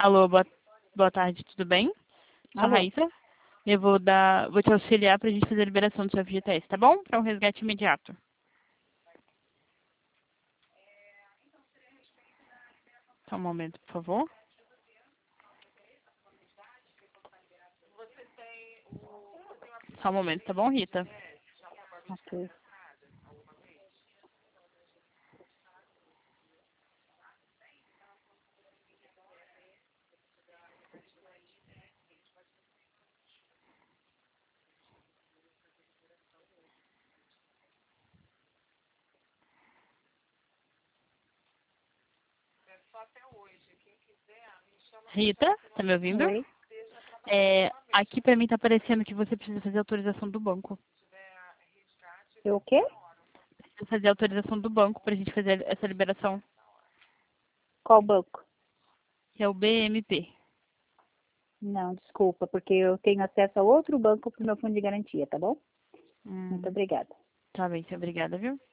Alô, boa tarde, tudo bem? Sou a Alô? Raíssa. Eu vou te auxiliar para a gente fazer a liberação do seu FGTS, tá bom? Para um resgate imediato. Só um momento, por favor. Só um momento, tá bom, Rita? Ok. Rita, tá me ouvindo? Oi? Aqui para mim tá aparecendo que você precisa fazer autorização do banco. Eu o quê? Precisa fazer autorização do banco para a gente fazer essa liberação, Qual banco? que é o BMP. Não, desculpa, porque eu tenho acesso a outro banco para o meu fundo de garantia, tá bom? Muito Hum, obrigada. tá bem, obrigada, viu?